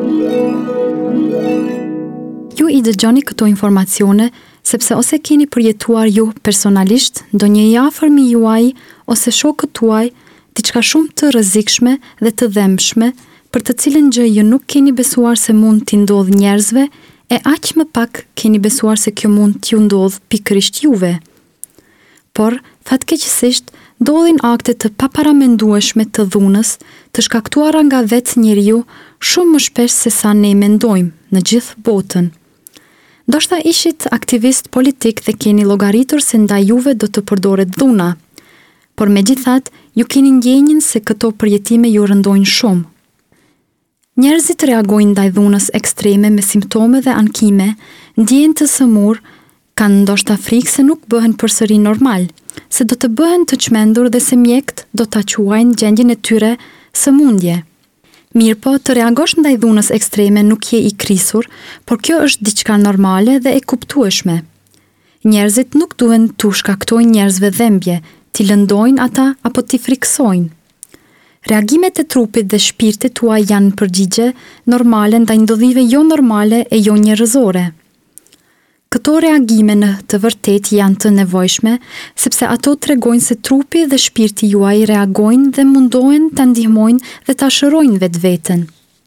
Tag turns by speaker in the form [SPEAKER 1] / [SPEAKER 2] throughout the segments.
[SPEAKER 1] Ju I dëgjoni këto informacione sepse ose keni përjetuar ju personalisht ndonjë I afërmi juaj ose shokët tuaj diçka shumë të rrezikshme dhe të dhëmshme, për të cilën gjë ju nuk keni besuar se mund t'i ndodh njerëzve, e aq më pak keni besuar se kjo mund t'ju ndodh pikërisht juve. Por, fatkeqësisht, ndodhin akte të paparamendueshme të dhunës, të shkaktuara nga vetë njeriu, shumë më shpesh se sa ne mendojmë në gjithë botën. Ndoshta ishit aktivist politik dhe keni llogaritur se ndaj juve do të përdoret dhuna, por megjithatë, ju keni ndjenjën se këto përjetime ju rëndojnë shumë. Njerëzit reagojnë ndaj dhunës ekstreme me simptome dhe ankime, ndjehen të sëmurë, kanë ndoshta frikë se nuk bëhen përsëri normal, se do të bëhen të çmendur dhe se mjekët do ta quajnë gjendjen e tyre sëmundje. Mirë po, të reagosh ndaj dhunës ekstreme nuk je I krisur, por kjo është diçka normale dhe e kuptueshme. Njerëzit nuk duhen t'u shkaktojnë njerëzve dhembje, t'i lëndojnë ata apo t'i friksojnë. Reagimet e trupit dhe shpirtit tuaj janë përgjigje normale ndaj ndodhive jo normale e jo njerëzore. Këto reagime në të vërtet janë të nevojshme, sepse ato tregojnë se trupi dhe shpirti juaj reagojnë dhe mundohen ta ndihmojnë dhe ta shërojnë vetveten.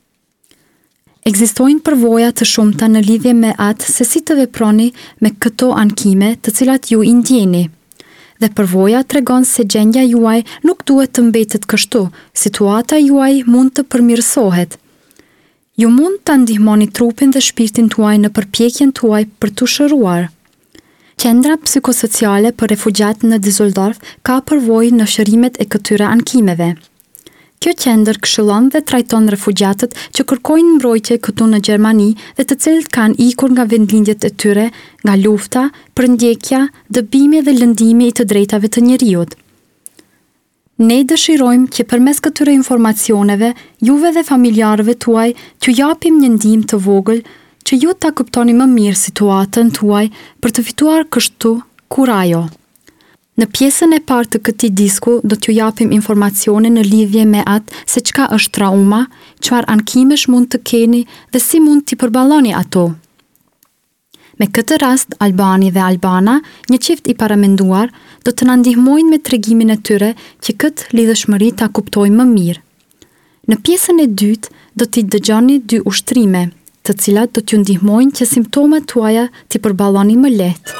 [SPEAKER 1] Ekzistojnë përvoja të shumta në lidhje me atë se si të veproni me këto ankime të cilat ju I ndjeni. Dhe përvoja tregon se gjendja juaj nuk duhet të mbetet kështu, situata juaj mund të përmirësohet. Ju mund të ndihmoni trupin dhe shpirtin tuaj në përpjekjen tuaj për t'u shëruar. Qendra psikosociale për refugjat në Düsseldorf ka përvojë në shërimet e këtyre ankimeve. Kjo qendër këshillon dhe trajton refugjatët që kërkojnë mbrojtje këtu në Gjermani dhe të cilët kanë ikur nga vendlindjet e tyre, nga lufta, përndjekja, dëbimi dhe lëndimi I të drejtave të njeriut. Ne dëshirojmë që përmes këtyre informacioneve, juve dhe familjarëve tuaj t'ju japim një ndihmë të vogël që ju ta kuptoni më mirë situatën tuaj për të fituar kështu kurajo. Në pjesën e parë të këtij disku do t'ju japim informacione në lidhje me atë se çka është trauma, çfarë ankimesh mund të keni dhe si mund t'i përballoni ato. Me këtë rast, Albani dhe Albana, një çift I paramenduar, do të na ndihmojnë me tregimin e tyre që këtë lidhëshmëri ta kuptojmë më mirë. Në pjesën e dytë, do t'i dëgjoni 2 ushtrime, të cilat do t'ju ndihmojnë që simptomat tuaja t'i përballoni më lehtë.